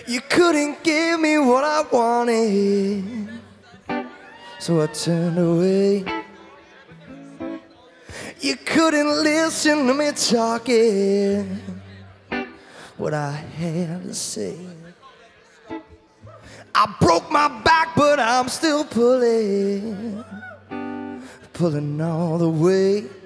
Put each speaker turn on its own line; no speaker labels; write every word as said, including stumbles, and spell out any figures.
You couldn't give me what I wanted, so I turned away. You couldn't listen to me talking what I had to say. I broke my back, but I'm still pulling, pulling all the way.